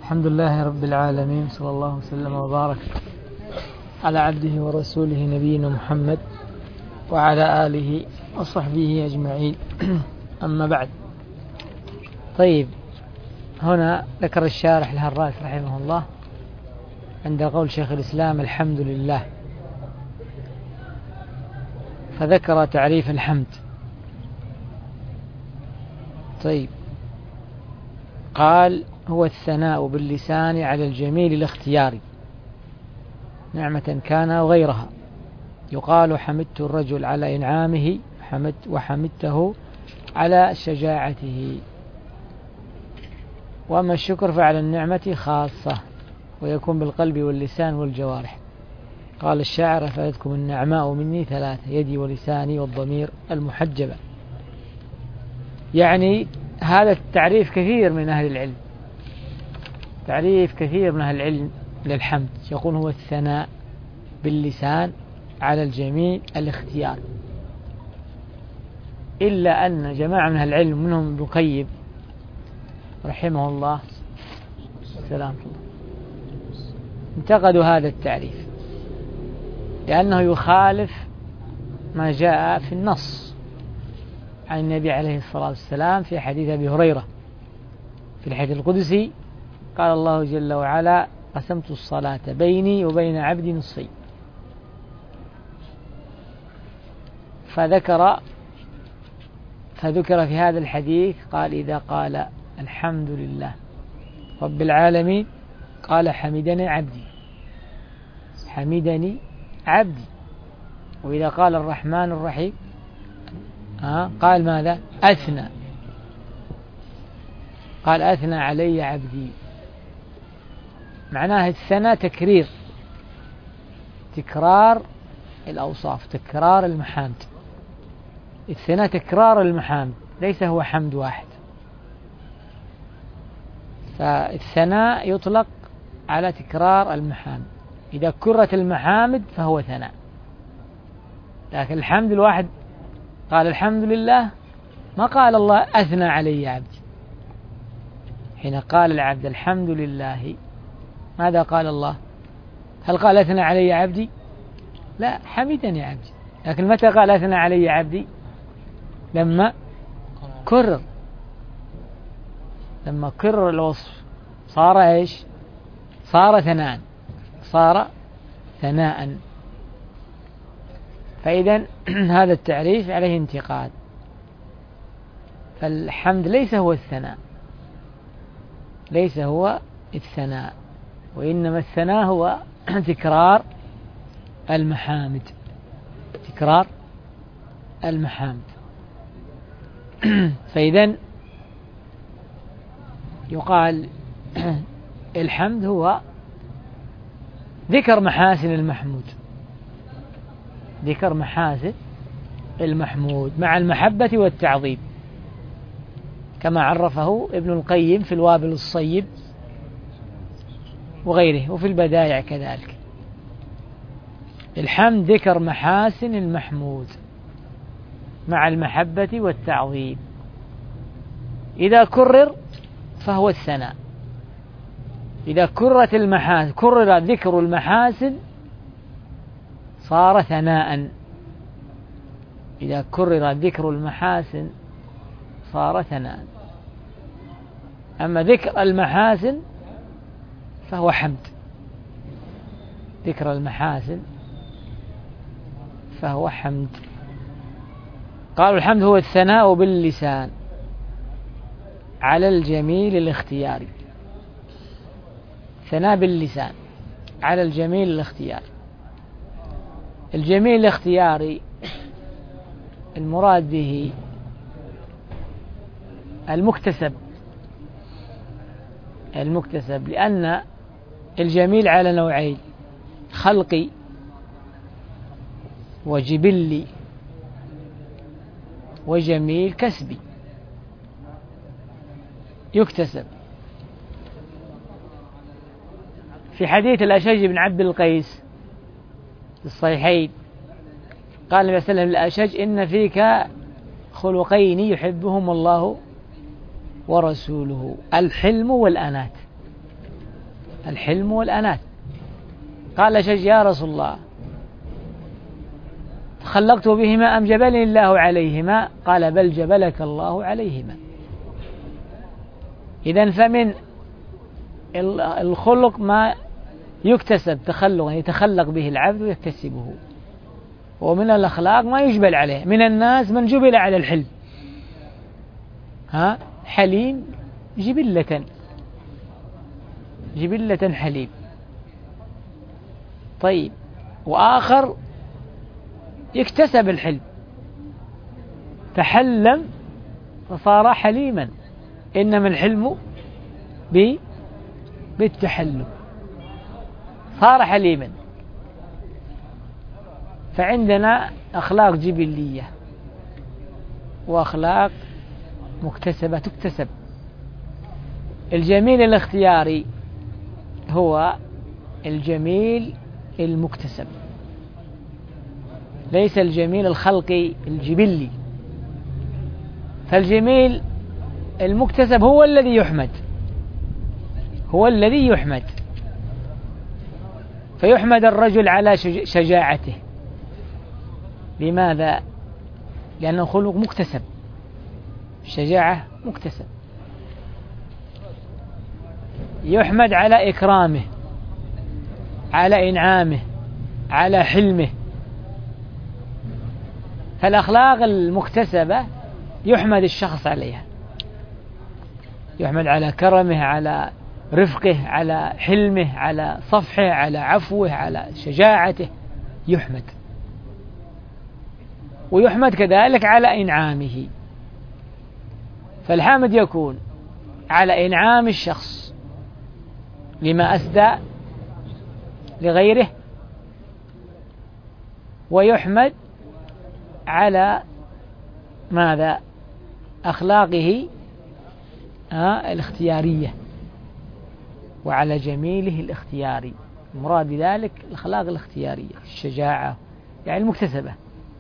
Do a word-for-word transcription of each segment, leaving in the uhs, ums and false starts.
الحمد لله رب العالمين، صلى الله وسلم وبارك على عبده ورسوله نبينا محمد وعلى آله وصحبه أجمعين. أما بعد، طيب، هنا ذكر الشارح الهراس رحمه الله عند قول شيخ الإسلام الحمد لله، فذكر تعريف الحمد. طيب، قال: هو الثناء باللسان على الجميل الاختياري نعمة كان أو غيرها. يقال: حمدت الرجل على إنعامه حمد وحمدته على شجاعته. وأما الشكر فعلى النعمة خاصة، ويكون بالقلب واللسان والجوارح. قال الشاعر: فأذكم النعماء مني ثلاثة: يدي ولساني والضمير المحجبة. يعني هذا التعريف كثير من أهل العلم، تعريف كثير من أهل العلم للحمد، يقول: هو الثناء باللسان على الجميل الاختيار. إلا أن جماعة من أهل العلم منهم ابن القيم رحمه الله سلام الله انتقدوا هذا التعريف لأنه يخالف ما جاء في النص عن النبي عليه الصلاة والسلام في حديث أبي هريرة في الحديث القدسي. قال الله جل وعلا: قسمت الصلاة بيني وبين عبدي نصفين. فذكر فذكر في هذا الحديث قال: إذا قال الحمد لله رب العالمين قال: حمدني عبدي حمدني عبدي. وإذا قال الرحمن الرحيم آه قال ماذا؟ أثنى قال: أثنى علي عبدي. معناه الثناء تكرير، تكرار الأوصاف، تكرار المحامد. الثناء تكرار المحامد، ليس هو حمد واحد. فالثناء يطلق على تكرار المحامد، إذا كرت المحامد فهو ثناء. لكن الحمد الواحد قال الحمد لله، ما قال الله أثنى علي عبدي. حين قال العبد الحمد لله ماذا قال الله؟ هل قال أثنى علي عبدي؟ لا، حمدني عبدي. لكن متى قال أثنى علي عبدي؟ لما كرر لما كرر الوصف صار إيش؟ صار ثناء صار ثناء فإذا هذا التعريف عليه انتقاد. فالحمد ليس هو الثناء، ليس هو الثناء، وإنما الثناء هو تكرار المحامد، تكرار المحامد. فإذا يقال الحمد هو ذكر محاسن المحمود، ذكر محاسن المحمود مع المحبة والتعظيم، كما عرفه ابن القيم في الوابل الصيب وغيره، وفي البدائع كذلك. الحمد ذكر محاسن المحمود مع المحبة والتعظيم. إذا كرر فهو الثناء. إذا كررت المحاسن، كرر ذكر المحاسن صار ثناء. إذا كرر ذكر المحاسن صار ثناء. أما ذكر المحاسن فهو حمد، ذكر المحاسن فهو حمد. قالوا الحمد هو الثناء باللسان على الجميل الاختياري. ثناء باللسان على الجميل الاختياري. الجميل الاختياري المراد به المكتسب، المكتسب لأن الجميل على نوعين: خلقي وجبلي، وجميل كسبي يكتسب. في حديث الأشج بن عبد القيس في الصحيحين قال النبي صلى الله عليه وسلم للأشج: إن فيك خلقين يحبهم الله ورسوله: الحلم والأنات. الحلم والأنات. قال شج يا رسول الله تخلقت بهما أم جبلني الله عليهما؟ قال بل جبلك الله عليهما. إذن فمن الخلق ما يكتسب تخلقا يتخلق به العبد ويكتسبه، ومن الأخلاق ما يجبل عليه. من الناس من جبل على الحلم، ها حليم جبلة جبلة حليم. طيب، وآخر يكتسب الحلم تحلم فصار حليما، إنما الحلم بالتحلم صار حليما. فعندنا أخلاق جبلية وأخلاق مكتسبة تكتسب. الجميل الاختياري هو الجميل المكتسب، ليس الجميل الخلقي الجبلي. فالجميل المكتسب هو الذي يحمد، هو الذي يحمد. فيحمد الرجل على شجاعته. لماذا؟ لأنه خلق مكتسب، الشجاعة مكتسب. يحمد على إكرامه، على إنعامه، على حلمه. فالأخلاق المكتسبة يحمد الشخص عليها، يحمد على كرمه، على رفقه، على حلمه، على صفحه، على عفوه، على شجاعته، يحمد. ويحمد كذلك على إنعامه. فالحامد يكون على إنعام الشخص لما أسدى لغيره، ويحمد على ماذا؟ أخلاقه آه الاختيارية، وعلى جميله الاختياري. المراد بذلك الأخلاق الاختيارية، الشجاعة يعني المكتسبة.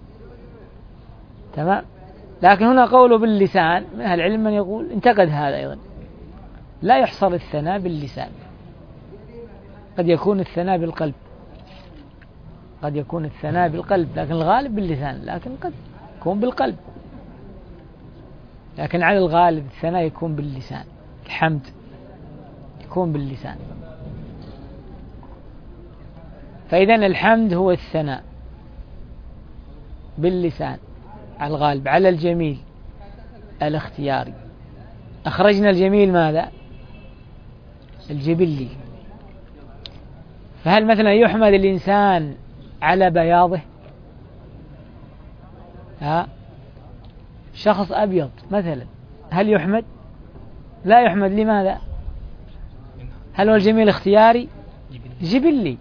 تمام. لكن هنا قوله باللسان، من أهل العلم من يقول انتقد هذا أيضا، لا يحصر الثناء باللسان، قد يكون الثناء بالقلب، قد يكون الثناء بالقلب، لكن الغالب باللسان، لكن قد يكون بالقلب، لكن على الغالب الثناء يكون باللسان، الحمد يكون باللسان. فإذا الحمد هو الثناء باللسان على الغالب على الجميل الاختياري. أخرجنا الجميل ماذا؟ الجبلي. فهل مثلا يحمد الإنسان على بياضه؟ ها، شخص أبيض مثلا هل يحمد؟ لا يحمد. لماذا؟ هل هو الجميل اختياري؟ جبلي.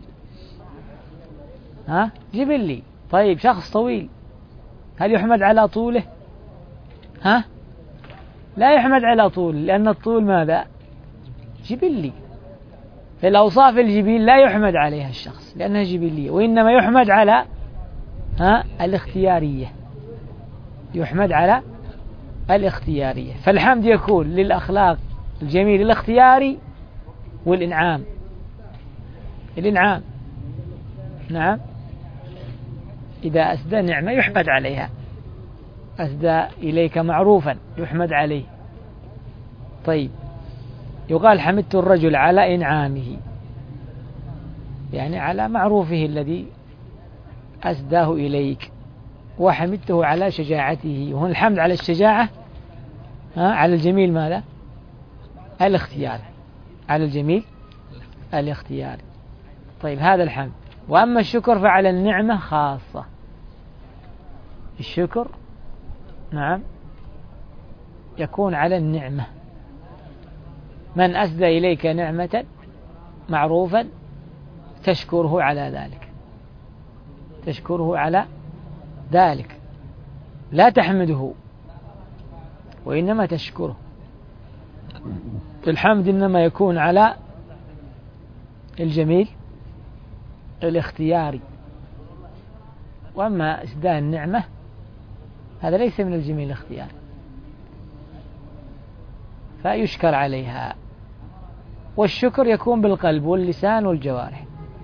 ها، جبلي. طيب، شخص طويل هل يحمد على طوله؟ ها، لا يحمد على طول، لأن الطول ماذا؟ جبلي. في الأوصاف الجبيل لا يحمد عليها الشخص لأنها جبلية، وإنما يحمد على ها الاختيارية، يحمد على الاختيارية. فالحمد يكون للأخلاق الجميل الاختياري والإنعام، الإنعام. نعم، إذا أسدى نعمة يحمد عليها، أسدى إليك معروفا يحمد عليه. طيب، يقال حمدت الرجل على إنعامه، يعني على معروفه الذي أسداه إليك، وحمدته على شجاعته. وهنا الحمد على الشجاعة، ها، على الجميل ماذا؟ الاختيار، على الجميل الاختياري. طيب، هذا الحمد. وأما الشكر فعلى النعمة خاصة. الشكر نعم يكون على النعمة. من أسدى إليك نعمة معروفا تشكره على ذلك، تشكره على ذلك، لا تحمده وإنما تشكره. الحمد إنما يكون على الجميل الاختياري، وأما إسداء النعمة هذا ليس من الجميل الاختياري، فيشكر عليها والشكر يكون بالقلب واللسان والجوارح.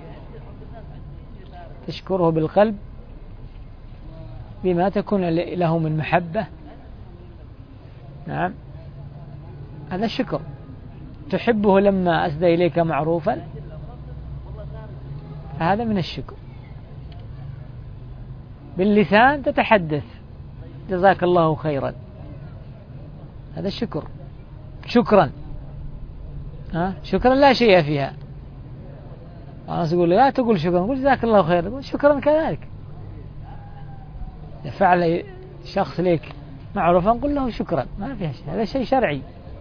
تشكره بالقلب بما تكون له من محبة، نعم، هذا الشكر. تحبه لما أسدى إليك معروفا، هذا من الشكر. باللسان تتحدث جزاك الله خيرا، هذا الشكر. شكرا، ها، شكرا لا شيء فيها. أنا أقول لا تقول شكرا، قل جزاك الله خيرا، قل شكرا كذلك. فعل شخص لك معروفا قل له شكرا، ما فيها شيء، هذا شيء شرعي.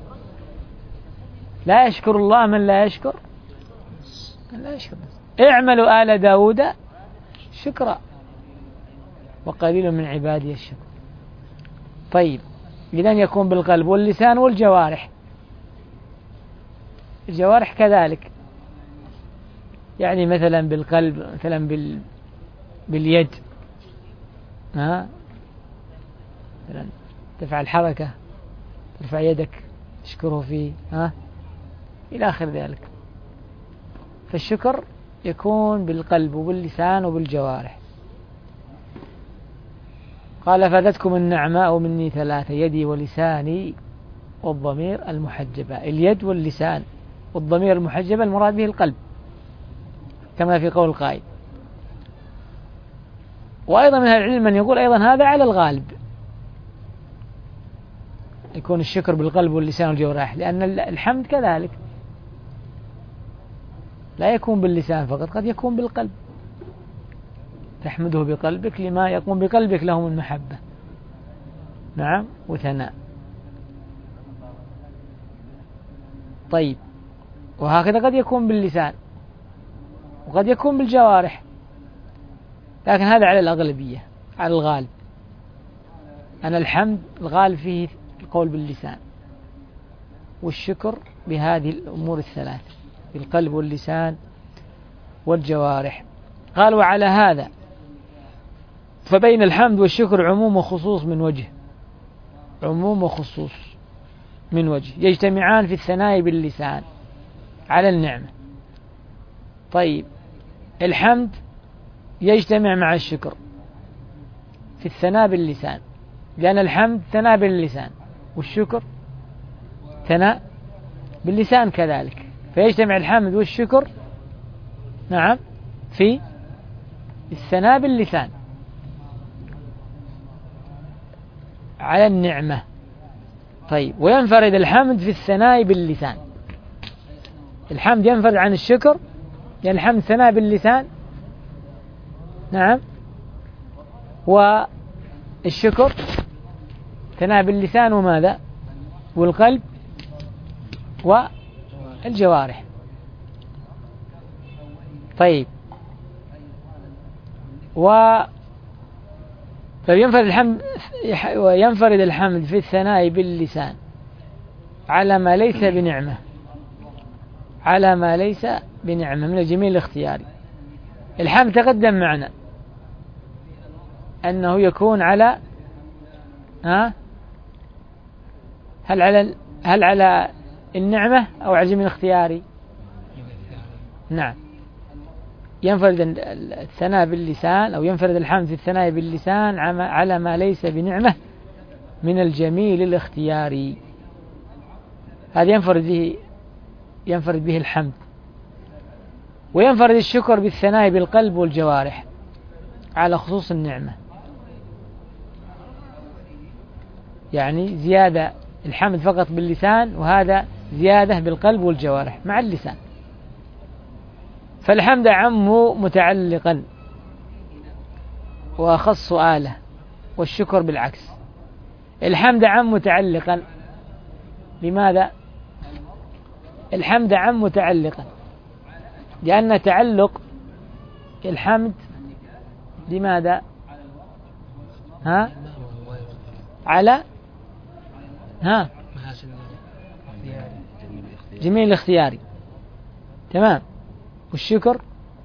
لا يشكر الله من لا يشكر من لا يشكر. اعملوا آل داود شكرا وقليل من عبادي الشكر. طيب، إذن يكون بالقلب واللسان والجوارح. الجوارح كذلك، يعني مثلا بالقلب، مثلا بال باليد، ها، مثلا تفعل حركة، ترفع يدك تشكره فيه، ها، إلى آخر ذلك. فالشكر يكون بالقلب وباللسان وبالجوارح. قال فاتتكم النعماء مني ثلاثة، يدي ولساني والضمير المحجبة. اليد واللسان والضمير المحجبة المراد به القلب كما في قول القائل. وأيضا من العلم من يقول أيضا هذا على الغالب، يكون الشكر بالقلب واللسان والجوارح، لأن الحمد كذلك لا يكون باللسان فقط، قد يكون بالقلب. تحمده بقلبك لما يقوم بقلبك له من محبة، نعم، وثناء. طيب، وهكذا قد يكون باللسان وقد يكون بالجوارح، لكن هذا على الأغلبية، على الغالب. أنا الحمد الغالب فيه القول باللسان، والشكر بهذه الأمور الثلاث، بالقلب واللسان والجوارح. قال وعلى هذا فبين الحمد والشكر عموم وخصوص من وجه، عموم وخصوص من وجه، يجتمعان في الثناء باللسان على النعمة. طيب، الحمد يجتمع مع الشكر في الثناء باللسان، لأن الحمد ثناء باللسان والشكر ثناء باللسان كذلك، فيجتمع الحمد والشكر، نعم، في الثناء باللسان على النعمة. طيب، وينفرد الحمد في الثناء باللسان. الحمد ينفرد عن الشكر، يعني الحمد ثناء باللسان، نعم، والشكر ثناء باللسان وماذا؟ والقلب والجوارح. طيب، و فينفرد الحمد وينفرد الحمد في الثناء باللسان على ما ليس بنعمة، على ما ليس بنعمة من الجميل الاختياري. الحمد تقدم معنا أنه يكون على، ها، هل على هل على النعمة أو على الجميل الاختياري؟ نعم، ينفرد الثناء باللسان أو ينفرد الحمد في الثناء باللسان على ما ليس بنعمة من الجميل الاختياري. هذا ينفرد به ينفرد به الحمد. وينفرد الشكر بالثناء بالقلب والجوارح على خصوص النعمة، يعني زيادة الحمد فقط باللسان، وهذا زيادة بالقلب والجوارح مع اللسان. فالحمد أعم متعلقا وأخص آلة، والشكر بالعكس. الحمد أعم متعلقا، لماذا؟ الحمد أعم متعلقا لأن تعلق الحمد لماذا؟ ها؟ على، ها، جميل الاختياري، تمام. والشكر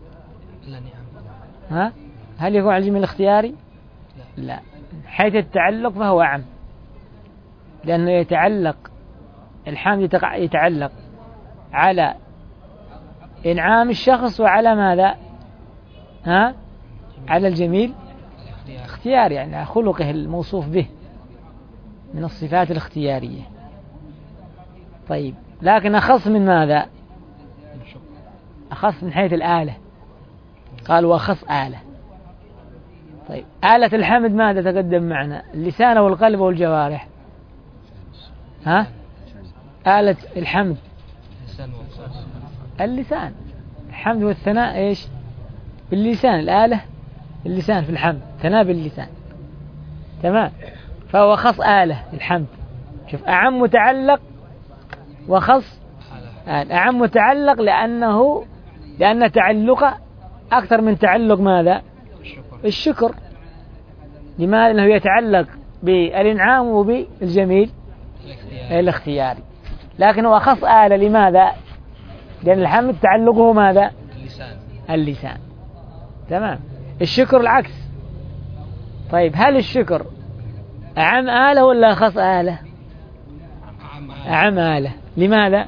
ها، هل يكون على الجميل الاختياري؟ لا، حيث التعلق فهو أعم، لأنه يتعلق الحمد يتعلق على إنعام الشخص وعلى ماذا؟ ها؟ على الجميل اختيار، يعني خلقه الموصوف به من الصفات الاختيارية. طيب لكن أخص من ماذا؟ أخص من حيث الآلة، قال وأخص آلة. طيب آلة الحمد ماذا تقدم معنا؟ اللسان والقلب والجوارح. ها؟ آلة الحمد اللسان، الحمد والثناء إيش؟ باللسان، الآلة اللسان في الحمد، ثناء باللسان. تمام. فهو خص آلة الحمد. شوف أعم متعلق وخص آلة. أعم متعلق لأنه لأن تعلق أكثر من تعلق ماذا؟ الشكر. لماذا؟ لأنه يتعلق بالإنعام وبالجميل الاختياري. لكن هو خص آلة. لماذا؟ لأن الحمد تعلقه ماذا؟ اللسان. اللسان. تمام. الشكر العكس. طيب هل الشكر أعم آلة ولا خص آلة؟ أعم آلة. لماذا؟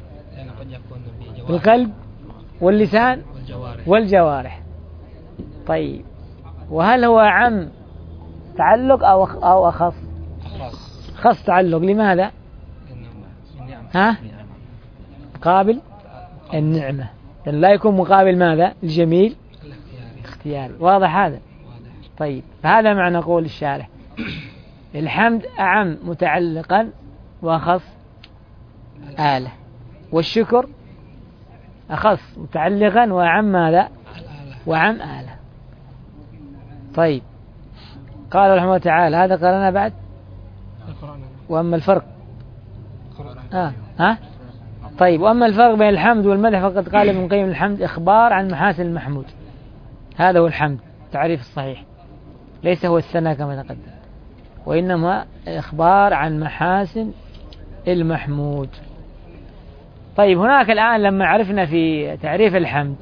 القلب واللسان والجوارح. طيب وهل هو أعم تعلق أو أو أخص؟ خص تعلق. لماذا؟ ها؟ قابل النعمة، لا يكون مقابل ماذا؟ الجميل اختياري. واضح هذا؟ طيب فهذا معنى قول الشارح الحمد أعم متعلقا وأخص آلة، والشكر أخص متعلقا وأعم ماذا؟ وأعم آلة. طيب قال رحمه الله تعالى هذا قرأنا بعد. وأما الفرق آه. ها؟ طيب وأما الفرق بين الحمد والمدح فقد قال ابن القيم الحمد إخبار عن محاسن المحمود. هذا هو الحمد تعريف الصحيح، ليس هو الثناء كما تقدم، وإنما إخبار عن محاسن المحمود. طيب هناك الآن لما عرفنا في تعريف الحمد،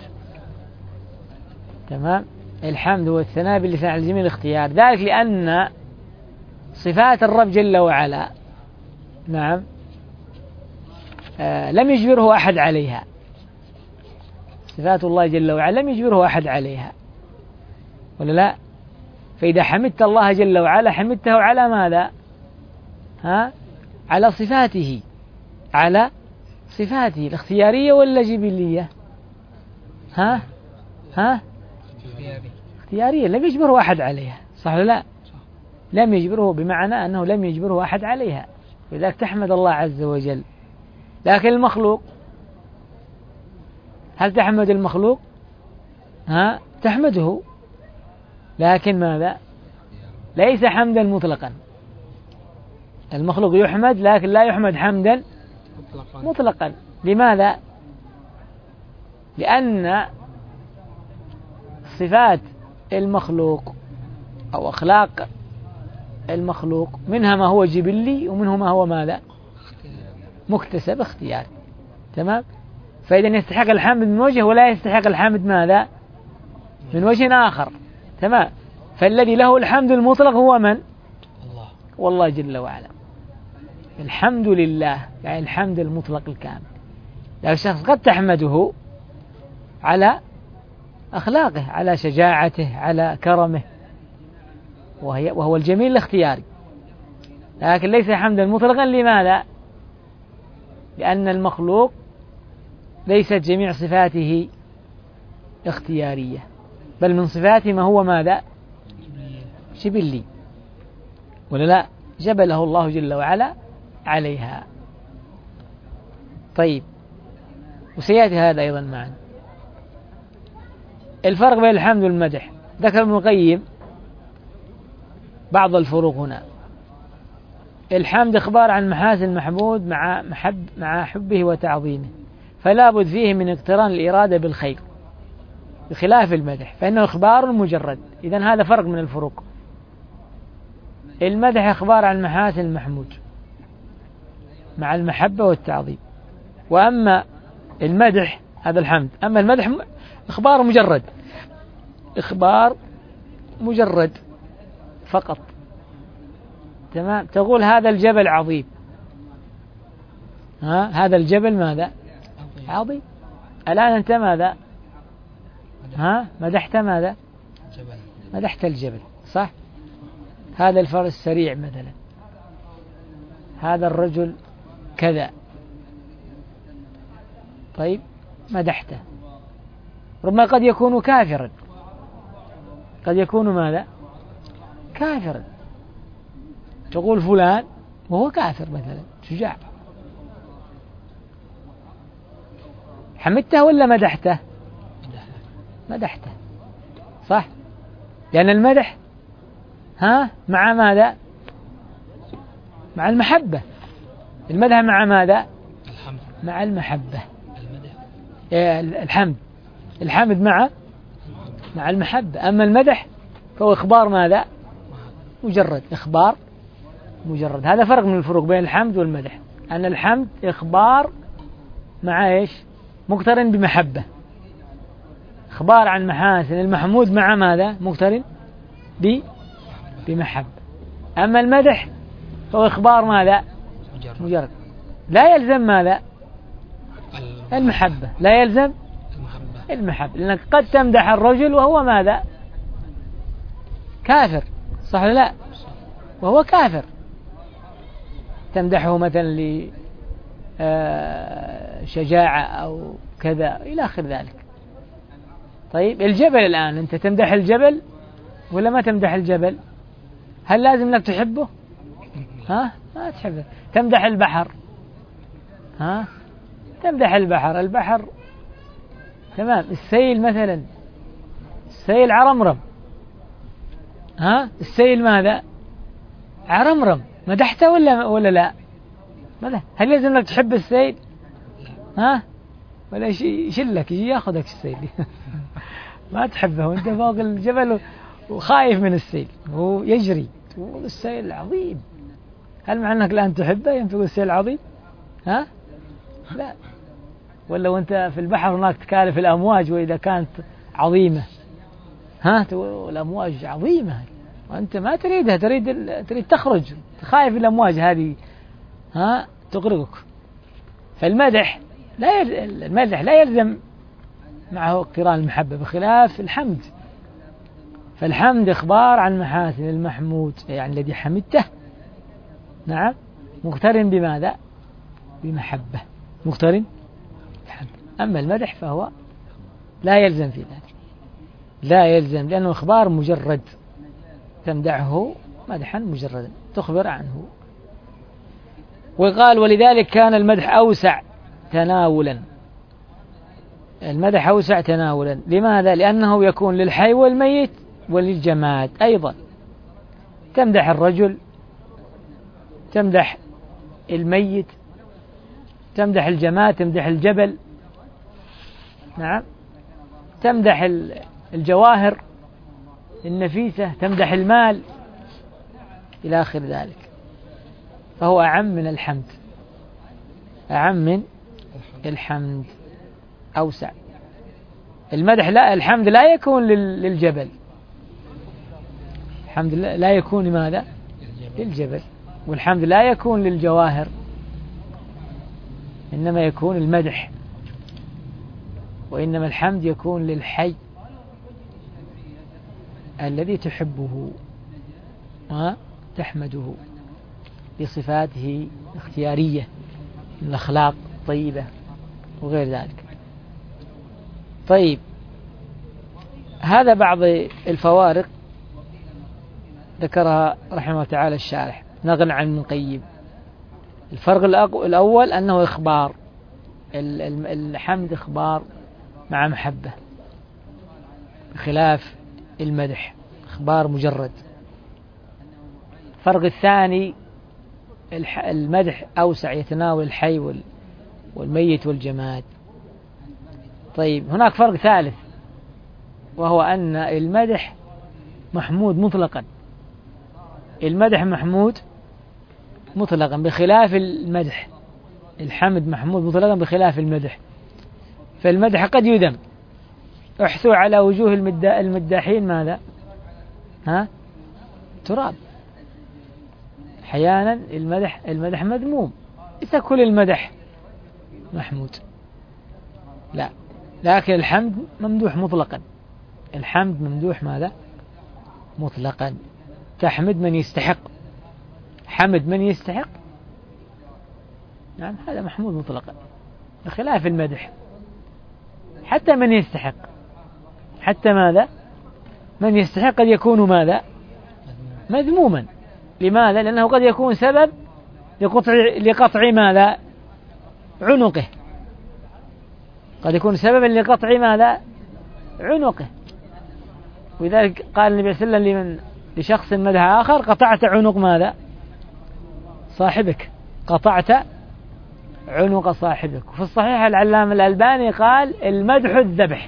تمام، الحمد هو الثناء باللسان على الجميل الاختيار، ذلك لأن صفات الرب جل وعلا نعم آه لم يجبره أحد عليها. صفات الله جل وعلا لم يجبره أحد عليها، ولا لا؟ فإذا حمدت الله جل وعلا حمدته على ماذا؟ ها؟ على صفاته، على صفاته الاختيارية ولا جبلية؟ ها؟ ها؟ اختيارية، لم يجبره أحد عليها، صح ولا لا؟ لم يجبره بمعنى أنه لم يجبره أحد عليها، لذلك تحمد الله عز وجل. لكن المخلوق، هل تحمد المخلوق؟ ها؟ تحمده، لكن ماذا؟ ليس حمدا مطلقا. المخلوق يحمد لكن لا يحمد حمدا مطلقا. لماذا؟ لأن صفات المخلوق أو أخلاق المخلوق منها ما هو جبلي ومنه ما هو ماذا؟ مكتسب اختياري. تمام؟ فإذا يستحق الحمد من وجه ولا يستحق الحمد ماذا؟ من وجه آخر. تمام؟ فالذي له الحمد المطلق هو من؟ الله. والله جل وعلا. الحمد لله يعني الحمد المطلق الكامل. لكن الشخص قد تحمده على أخلاقه، على شجاعته، على كرمه، وهي وهو الجميل الاختياري، لكن ليس حمدا مطلقا. لماذا؟ لأن المخلوق ليست جميع صفاته اختيارية، بل من صفاته ما هو ماذا؟ جبلي، ولا لا؟ جبله الله جل وعلا عليها. طيب وسيأتي هذا أيضا معنا. الفرق بين الحمد والمدح، ذكر ابن القيم بعض الفروق هنا. الحمد إخبار عن محاسن المحمود مع محب مع حبه وتعظيمه، فلا بد فيه من اقتران الإرادة بالخير، بخلاف المدح فإنه إخبار مجرد. إذن هذا فرق من الفروق. المدح إخبار عن محاسن المحمود مع المحبة والتعظيم، وأما المدح هذا الحمد، أما المدح إخبار مجرد، إخبار مجرد فقط. تمام؟ تقول هذا الجبل عظيم، ها؟ هذا الجبل ماذا؟ عظيم. الآن أنت ماذا؟ ها مدحت ماذا؟ مدحت الجبل، صح؟ هذا الفرس سريع مثلا، هذا الرجل كذا، طيب مدحته. ربما قد يكون كافرا، قد يكون ماذا؟ كافرا، تقول فلان وهو كافر مثلا شجاع، حمدته ولا مدحته؟ مدحته، صح؟ لأن المدح ها مع ماذا؟ مع المحبة. المدح مع ماذا؟ الحمد. مع المحبة. الحمد الحمد مع مع المحبة. أما المدح فهو إخبار ماذا؟ مجرد إخبار مجرد. هذا فرق من الفروق بين الحمد والمدح، أن الحمد إخبار مع إيش؟ مقترن بمحبة، إخبار عن محاسن المحمود مع ماذا؟ مقترن ب بمحبة. أما المدح فهو إخبار ماذا؟ مجرد، لا يلزم ماذا؟ المحبة، لا يلزم المحبة، لأنك قد تمدح الرجل وهو ماذا؟ كافر، صح ولا لا؟ وهو كافر، تمدحه مثلا لشجاعة أو كذا إلى آخر ذلك. طيب الجبل الآن أنت تمدح الجبل ولا ما تمدح الجبل؟ هل لازم لك تحبه؟ ها ما تحبه. تمدح البحر، ها تمدح البحر، البحر تمام. السيل مثلا، السيل عرمرم، ها السيل ماذا؟ عرمرم، مدحته ولا ولا لا؟ مدح. هل لازم لك تحب السيل؟ ها ولا يشلك يجي ياخذك السيل ما تحبه وانت فوق الجبل وخايف من السيل ويجري تقول السيل عظيم. هل مع انك الان تحبه ينفق السيل عظيم؟ ها لا. ولا وانت في البحر هناك تكالف الامواج واذا كانت عظيمه، ها تقول الامواج عظيمه وانت ما تريدها، تريد تريد تخرج، خايف الامواج هذه ها تغرقك. فالمدح لا يل... المدح لا يلزم معه اقتران المحبة، بخلاف الحمد. فالحمد إخبار عن محاسن المحمود، يعني الذي حمدته، نعم، مقترن بماذا؟ بمحبة، مقترن بحمد. أما المدح فهو لا يلزم في ذلك، لا يلزم، لأنه إخبار مجرد، تمدحه مدحا مجردا تخبر عنه. وقال ولذلك كان المدح أوسع تناولا، المدح أوسع تناولا. لماذا؟ لأنه يكون للحي والميت وللجماد أيضا. تمدح الرجل، تمدح الميت، تمدح الجماد، تمدح الجبل، نعم، تمدح الجواهر النفيسة، تمدح المال إلى آخر ذلك. فهو أعم من الحمد، أعم من الحمد، أوسع. المدح لا، الحمد لا يكون للجبل، الحمد لا يكون لماذا؟ للجبل. والحمد لا يكون للجواهر، إنما يكون المدح، وإنما الحمد يكون للحي الذي تحبه وتحمده بصفاته اختيارية من الأخلاق الطيبة وغير ذلك. طيب هذا بعض الفوارق ذكرها رحمه الله تعالى الشارح نقلا عن ابن القيم. الفرق الأول أنه إخبار، الحمد إخبار مع محبة، بخلاف المدح إخبار مجرد. الفرق الثاني المدح أوسع، يتناول الحي والميت والجماد. طيب هناك فرق ثالث، وهو أن المدح محمود مطلقا، المدح محمود مطلقا بخلاف المدح، الحمد محمود مطلقا بخلاف المدح. فالمدح قد يذم، احثوا على وجوه المداحين ماذا؟ ها؟ تراب. أحيانا المدح المدح مذموم، ليس كل المدح محمود. لا، لكن الحمد ممدوح مطلقا. الحمد ممدوح ماذا؟ مطلقا. تحمد من يستحق، حمد من يستحق، نعم هذا محمود مطلقا، بخلاف المدح. حتى من يستحق، حتى ماذا؟ من يستحق قد يكون ماذا؟ مذموما. لماذا؟ لأنه قد يكون سبب لقطع, لقطع ماذا؟ عنقه. قد يكون سببا لقطع ماذا؟ عنقه. ولذلك قال النبي صلى الله عليه وسلم لمن لشخص مدح آخر: قطعت عنق ماذا؟ صاحبك. قطعت عنق صاحبك. وفي الصحيح العلامة الألباني قال: المدح الذبح.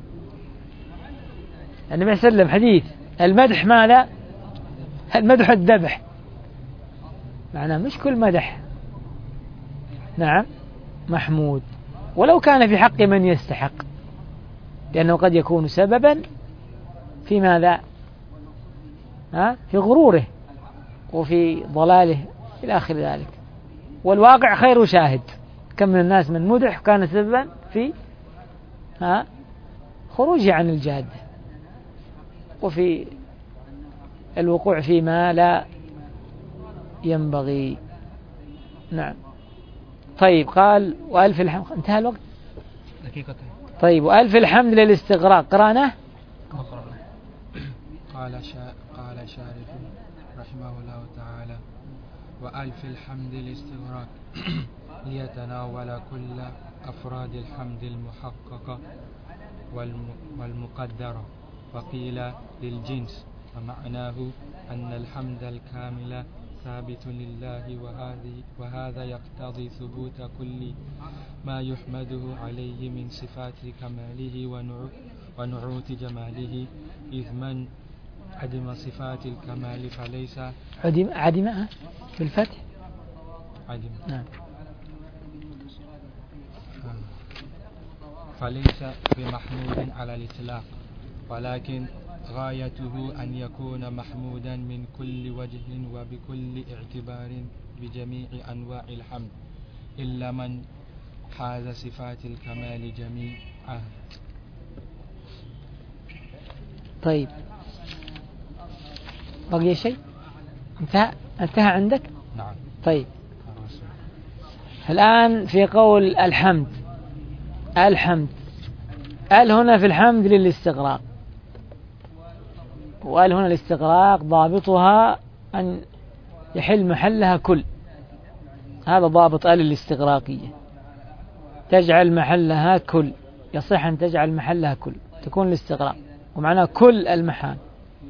النبي صلى الله عليه وسلم حديث المدح ماذا؟ المدح الذبح. معناه مش كل مدح نعم محمود، ولو كان في حق من يستحق، لأنه قد يكون سببا في ماذا؟ ها؟ في غروره وفي ضلاله إلى آخر ذلك. والواقع خير شاهد. كم من الناس من مدح كان سببا في ها خروجه عن الجادة وفي الوقوع فيما لا ينبغي. نعم. طيب قال: وألف الحمد. انتهى الوقت دقيقتين. طيب وألف الحمد للاستغراق. قرأناه. قال شا... قال شارح رحمه الله تعالى: وألف الحمد للاستغراق ليتناول كل أفراد الحمد المحققة والم... والمقدرة. وقيل للجنس، ومعناه أن الحمد الكامل ثابت لله، وهذه وهذا يقتضي ثبوت كل ما يحمده عليه من صفات كماله ونعوت جماله، إذ من عدم صفات الكمال فليس عدم عدم بالفتح عدم نعم فليس بمحمود على الإطلاق، ولكن غايته أن يكون محمودا من كل وجه وبكل اعتبار بجميع أنواع الحمد، إلا من حاز صفات الكمال جميعها. طيب بقي شيء؟ انتهى انتهى عندك؟ نعم. طيب الآن في قول الحمد. الحمد قال هنا في الحمد للاستغراق، وقال هنا الاستغراق ضابطها أن يحل محلها كل. هذا ضابط آل الاستغراقية، تجعل محلها كل. يصح أن تجعل محلها كل، تكون الاستغراق ومعناه كل المحال.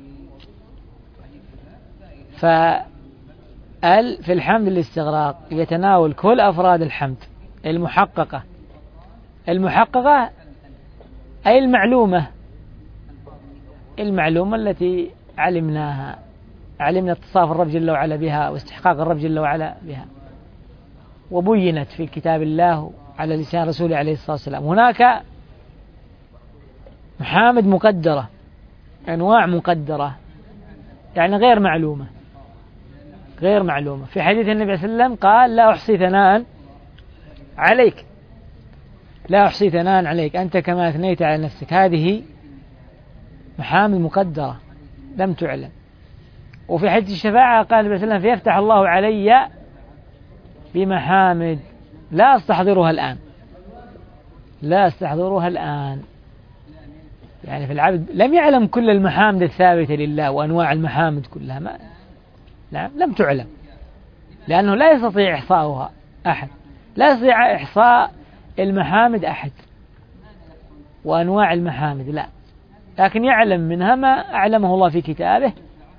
فال في الحمد للاستغراق يتناول كل أفراد الحمد المحققة. المحققة أي المعلومة، المعلومة التي علمناها، علمنا اتصاف الرب جل وعلا بها واستحقاق الرب جل وعلا بها، وبينت في كتاب الله على لسان رسوله عليه الصلاة والسلام. هناك محامد مقدرة، أنواع مقدرة، يعني غير معلومة، غير معلومة. في حديث النبي صلى الله عليه وسلم قال: لا أحصي ثناء عليك، لا أحصي ثناء عليك أنت كما أثنيت على نفسك. هذه محامد مقدرة لم تعلم. وفي حديث الشفاعة قال النبي صلى الله عليه وسلم: فيفتح الله علي بمحامد لا أستحضرها الآن، لا أستحضرها الآن. يعني في العبد لم يعلم كل المحامد الثابتة لله وأنواع المحامد كلها، ما نعم لم تعلم، لأنه لا يستطيع إحصاؤها أحد، لا يستطيع إحصاء المحامد أحد وأنواع المحامد، لا، لكن يعلم منها ما أعلمه الله في كتابه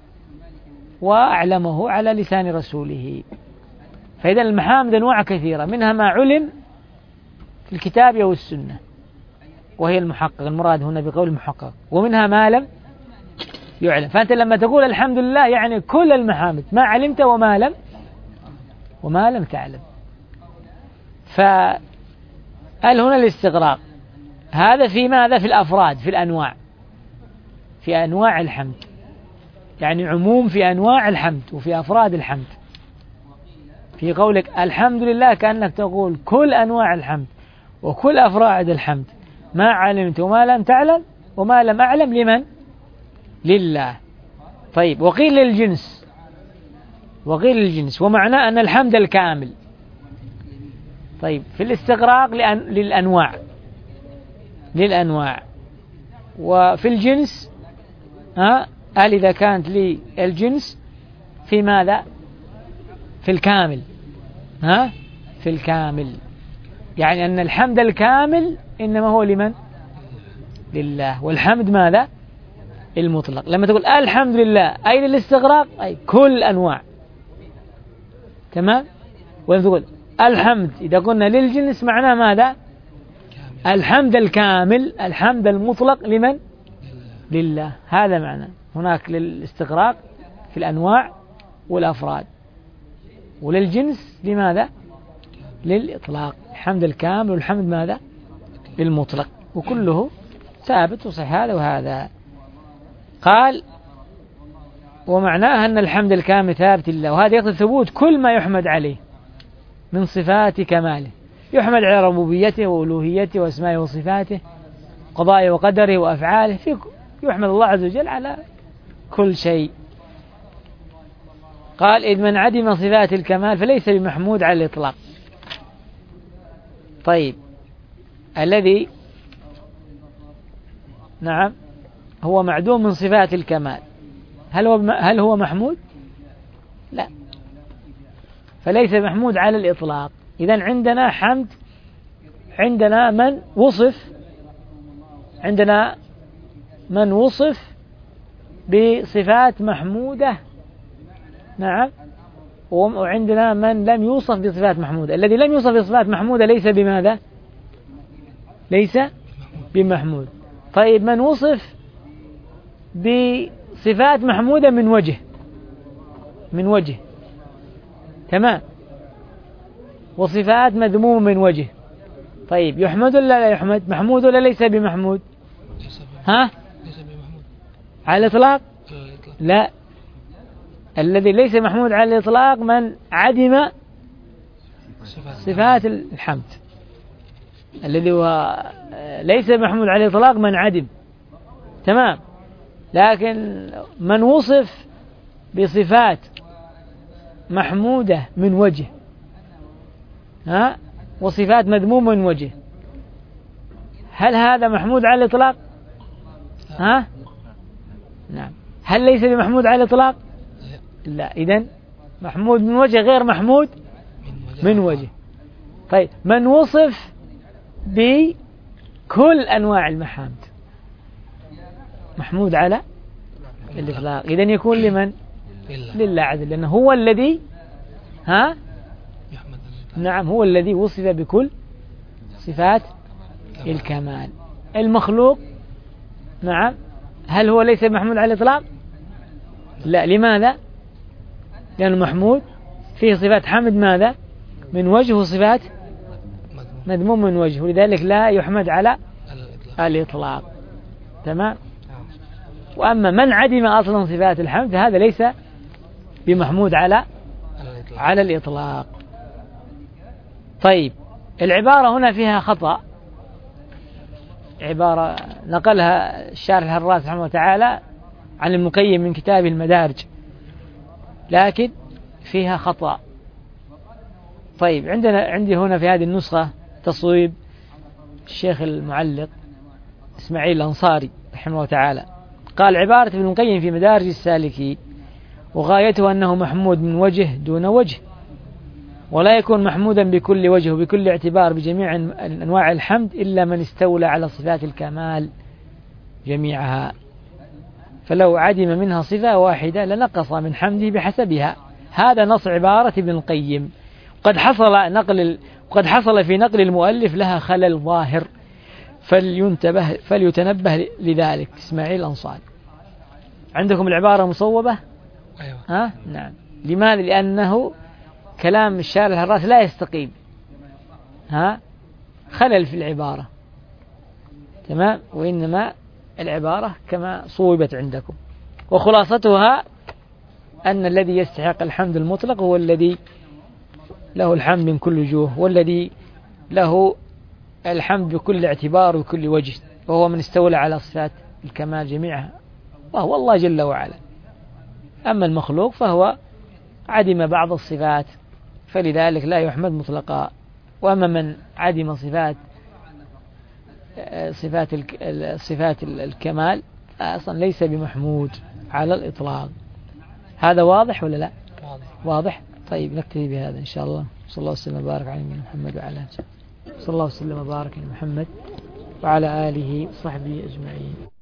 وأعلمه على لسان رسوله. فإذا المحامد أنواع كثيرة، منها ما علم في الكتاب أو السنة وهي المحقق، المراد هنا بقول المحقق، ومنها ما لم يعلم. فأنت لما تقول الحمد لله يعني كل المحامد، ما علمت وما لم وما لم تعلم. فقال هنا الاستغراق هذا في ماذا؟ في الأفراد، في الأنواع، في أنواع الحمد، يعني عموم في أنواع الحمد وفي أفراد الحمد. في قولك الحمد لله كأنك تقول كل أنواع الحمد، وكل أفراد الحمد، ما علمت وما لم تعلم وما لم أعلم لمن؟ لله. طيب وقيل للجنس، وقيل للجنس ومعناه أن الحمد الكامل. طيب في الاستغراق لأن للأنواع للأنواع وفي الجنس ها قال إذا كانت للجنس في ماذا؟ في الكامل، ها في الكامل، يعني أن الحمد الكامل إنما هو لمن؟ لله. والحمد ماذا؟ المطلق. لما تقول الحمد لله أي للاستغراق أي كل أنواع، تمام. ولما تقول الحمد إذا قلنا للجنس معناه ماذا؟ الحمد الكامل، الحمد المطلق لمن؟ لله. هذا معنى هناك للاستغراق في الأنواع والأفراد، وللجنس لماذا؟ للإطلاق، الحمد الكامل والحمد ماذا؟ للمطلق، وكله ثابت وصحيح هذا وهذا. قال ومعناها أن الحمد الكامل ثابت لله، وهذا يقتضي ثبوت كل ما يحمد عليه من صفات كماله، يحمد على ربوبيته وألوهيته وأسمائه وصفاته، قضائه وقدره وأفعاله، في يحمد الله عز وجل على كل شيء. قال إذ من عدم صفات الكمال فليس بمحمود على الإطلاق. طيب الذي نعم هو معدوم من صفات الكمال هل هو هل هو محمود؟ لا، فليس محمود على الإطلاق. إذن عندنا حمد، عندنا من وصف عندنا من وصف بصفات محمودة، نعم، وعندنا من لم يوصف بصفات محمودة. الذي لم يوصف بصفات محمودة ليس بماذا؟ ليس بمحمود. طيب من وصف بصفات محمودة من وجه من وجه تمام، وصفات مذمومة من وجه، طيب يحمد ولا لا يحمد؟ محمود ولا ليس بمحمود؟ ها؟ على الإطلاق؟ لا، الذي ليس محمود على الإطلاق من عدم صفات الحمد. الذي هو ليس محمود على الإطلاق من عدم، تمام. لكن من وصف بصفات محمودة من وجه، ها، وصفات مذمومة من وجه، هل هذا محمود على الإطلاق؟ ها؟ نعم. هل ليس بمحمود على الإطلاق؟ لا. إذن محمود من وجه غير محمود من وجه. طيب من وصف بكل أنواع المحامد محمود على الإطلاق، إذن يكون لمن؟ لله عز وجل، لأنه هو الذي ها نعم هو الذي وصف بكل صفات الكمال. المخلوق نعم هل هو ليس محمود على الإطلاق؟ لا. لماذا؟ لأنه محمود فيه صفات حمد ماذا؟ من وجه، وصفات مذموم من وجه، ولذلك لا يحمد على الإطلاق، تمام. وأما من عدم أصلا صفات الحمد هذا ليس بمحمود على على الإطلاق. طيب العبارة هنا فيها خطأ، عبارة نقلها الشارح الهراس رحمه الله تعالى عن المقيم من كتاب المدارج، لكن فيها خطأ. طيب عندنا عندي هنا في هذه النسخة تصويب الشيخ المعلق إسماعيل الأنصاري رحمه الله تعالى، قال عبارة ابن القيم في مدارج السالكين وغايته أنه محمود من وجه دون وجه، ولا يكون محمودا بكل وجه وبكل اعتبار بجميع أنواع الحمد إلا من استولى على صفات الكمال جميعها، فلو عدم منها صفة واحدة لنقص من حمده بحسبها. هذا نص عبارة ابن القيم، قد حصل نقل قد حصل في نقل المؤلف لها خلل ظاهر، فلينتبه فليتنبه لذلك. إسماعيل الأنصاري. عندكم العبارة مصوبة؟ أيوة. ها؟ نعم. لماذا؟ لأنه كلام الشارح الهراس لا يستقيم، ها، خلل في العبارة، تمام، وإنما العبارة كما صوبت عندكم. وخلاصتها أن الذي يستحق الحمد المطلق هو الذي له الحمد من كل وجوه، والذي له الحمد بكل اعتبار وكل وجه، وهو من استولى على صفات الكمال جميعها وهو الله جل وعلا. أما المخلوق فهو عدم بعض الصفات فلذلك لا يحمد مطلقا. وأما من عدم صفات صفات صفات الكمال أصلا ليس بمحمود على الإطلاق. هذا واضح ولا لا؟ واضح. واضح. طيب نكتفي بهذا إن شاء الله. صلى الله وسلم وبارك على نبينا محمد وعلى آله. صلى الله وسلم وبارك على محمد وعلى آله وصحبه أجمعين.